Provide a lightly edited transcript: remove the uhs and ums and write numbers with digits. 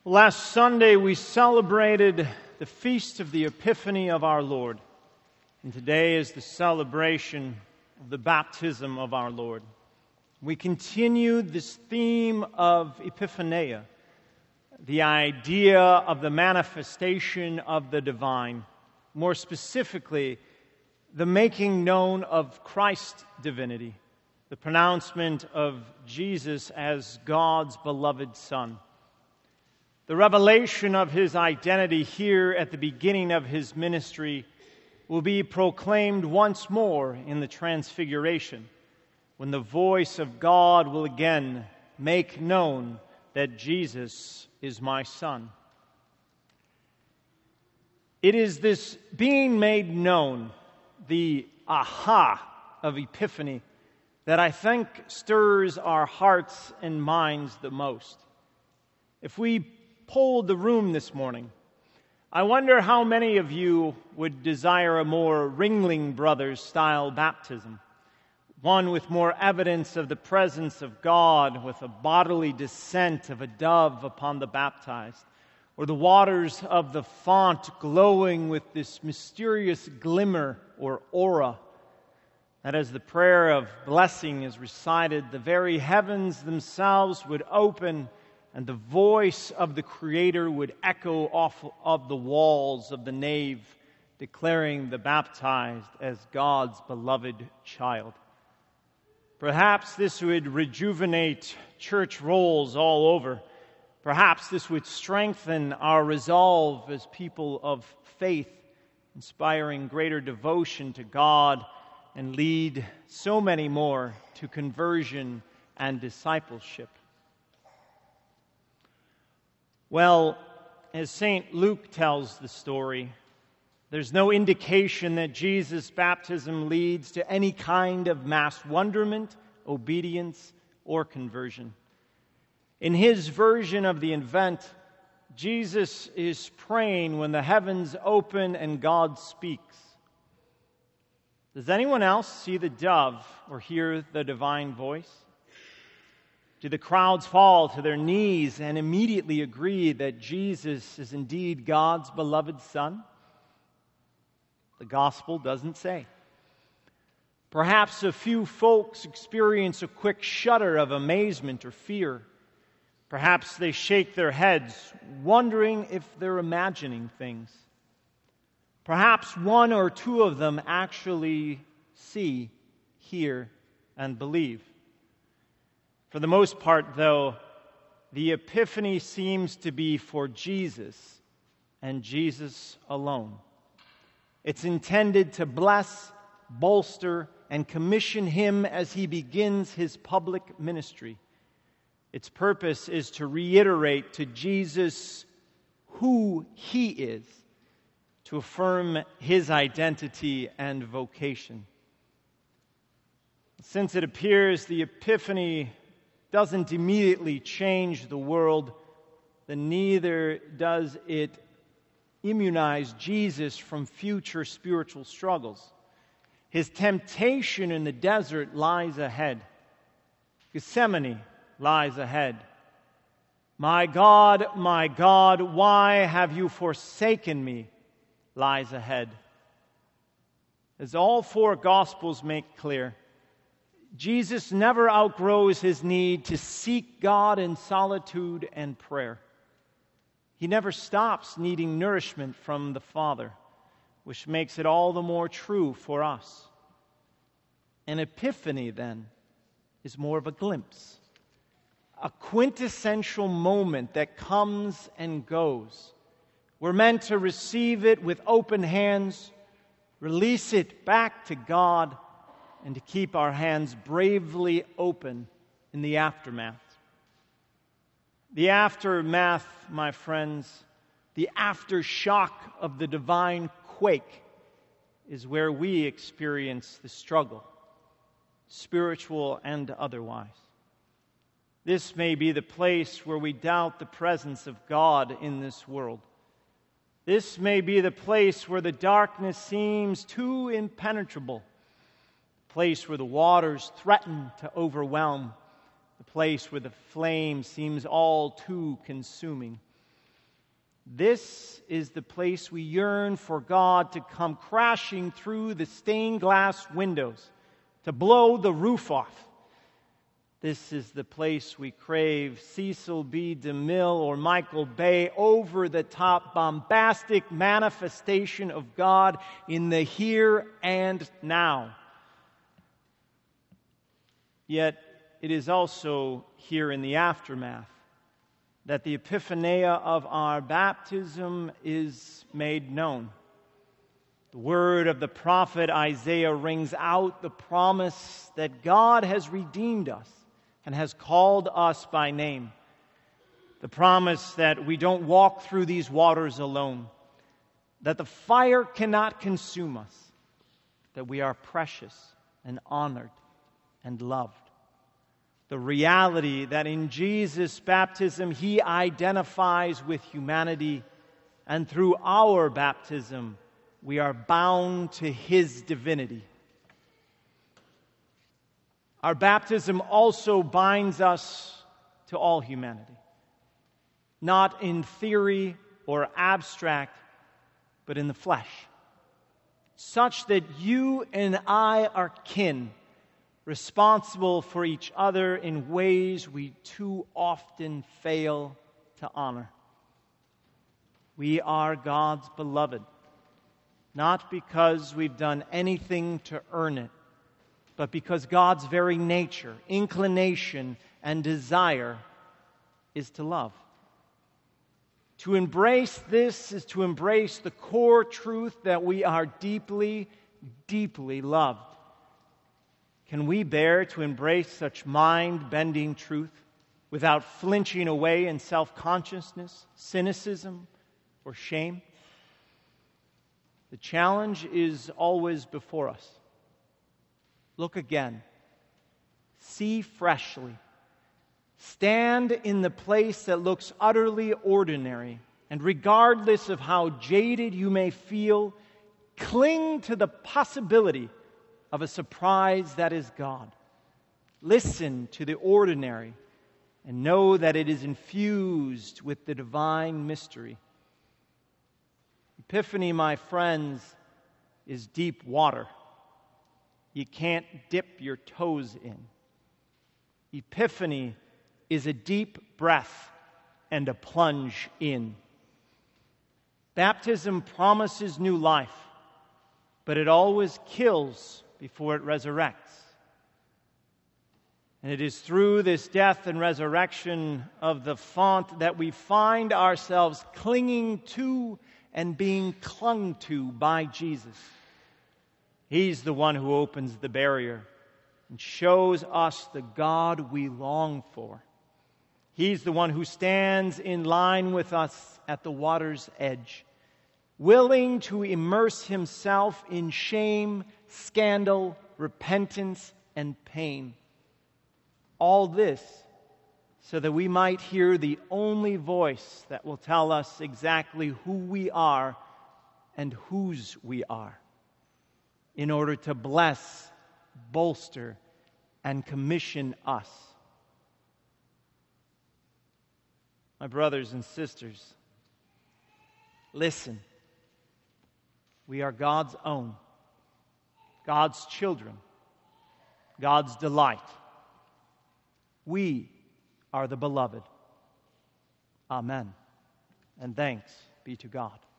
Last Sunday we celebrated the Feast of the Epiphany of our Lord, and today is the celebration of the baptism of our Lord. We continue this theme of Epiphania, the idea of the manifestation of the divine, more specifically, the making known of Christ's divinity, the pronouncement of Jesus as God's beloved Son. The revelation of his identity here at the beginning of his ministry will be proclaimed once more in the Transfiguration, when the voice of God will again make known that Jesus is my Son. It is this being made known, the aha of Epiphany, that I think stirs our hearts and minds the most. If we polled the room this morning, I wonder how many of you would desire a more Ringling Brothers style baptism, one with more evidence of the presence of God, with a bodily descent of a dove upon the baptized, or the waters of the font glowing with this mysterious glimmer or aura, that as the prayer of blessing is recited, the very heavens themselves would open and the voice of the Creator would echo off of the walls of the nave, declaring the baptized as God's beloved child. Perhaps this would rejuvenate church rolls all over. Perhaps this would strengthen our resolve as people of faith, inspiring greater devotion to God and lead so many more to conversion and discipleship. Well, as St. Luke tells the story, there's no indication that Jesus' baptism leads to any kind of mass wonderment, obedience, or conversion. In his version of the event, Jesus is praying when the heavens open and God speaks. Does anyone else see the dove or hear the divine voice? Do the crowds fall to their knees and immediately agree that Jesus is indeed God's beloved Son? The gospel doesn't say. Perhaps a few folks experience a quick shudder of amazement or fear. Perhaps they shake their heads, wondering if they're imagining things. Perhaps one or two of them actually see, hear, and believe. For the most part, though, the Epiphany seems to be for Jesus and Jesus alone. It's intended to bless, bolster, and commission him as he begins his public ministry. Its purpose is to reiterate to Jesus who he is, to affirm his identity and vocation. Since it appears the Epiphany doesn't immediately change the world, then neither does it immunize Jesus from future spiritual struggles. His temptation in the desert lies ahead. Gethsemane lies ahead. My God, why have you forsaken me? Lies ahead. As all four Gospels make clear, Jesus never outgrows his need to seek God in solitude and prayer. He never stops needing nourishment from the Father, which makes it all the more true for us. An epiphany, then, is more of a glimpse, a quintessential moment that comes and goes. We're meant to receive it with open hands, release it back to God, and to keep our hands bravely open in the aftermath. The aftermath, my friends, the aftershock of the divine quake is where we experience the struggle, spiritual and otherwise. This may be the place where we doubt the presence of God in this world. This may be the place where the darkness seems too impenetrable, the place where the waters threaten to overwhelm, the place where the flame seems all too consuming. This is the place we yearn for God to come crashing through the stained glass windows, to blow the roof off. This is the place we crave Cecil B. DeMille or Michael Bay over-the-top bombastic manifestation of God in the here and now. Yet it is also here in the aftermath that the epiphania of our baptism is made known. The word of the prophet Isaiah rings out the promise that God has redeemed us and has called us by name. The promise that we don't walk through these waters alone, that the fire cannot consume us, that we are precious and honored and loved. The reality that in Jesus' baptism He identifies with humanity, and through our baptism we are bound to His divinity. Our baptism also binds us to all humanity, not in theory or abstract, but in the flesh, such that you and I are kin, responsible for each other in ways we too often fail to honor. We are God's beloved, not because we've done anything to earn it, but because God's very nature, inclination, and desire is to love. To embrace this is to embrace the core truth that we are deeply, deeply loved. Can we bear to embrace such mind-bending truth without flinching away in self-consciousness, cynicism, or shame? The challenge is always before us. Look again. See freshly. Stand in the place that looks utterly ordinary, and regardless of how jaded you may feel, cling to the possibility of a surprise that is God. Listen to the ordinary and know that it is infused with the divine mystery. Epiphany, my friends, is deep water you can't dip your toes in. Epiphany is a deep breath and a plunge in. Baptism promises new life, but it always kills before it resurrects. And it is through this death and resurrection of the font that we find ourselves clinging to and being clung to by Jesus. He's the one who opens the barrier and shows us the God we long for. He's the one who stands in line with us at the water's edge, willing to immerse Himself in shame, scandal, repentance, and pain. All this so that we might hear the only voice that will tell us exactly who we are and whose we are, in order to bless, bolster, and commission us. My brothers and sisters, listen. We are God's own, God's children, God's delight. We are the beloved. Amen. And thanks be to God.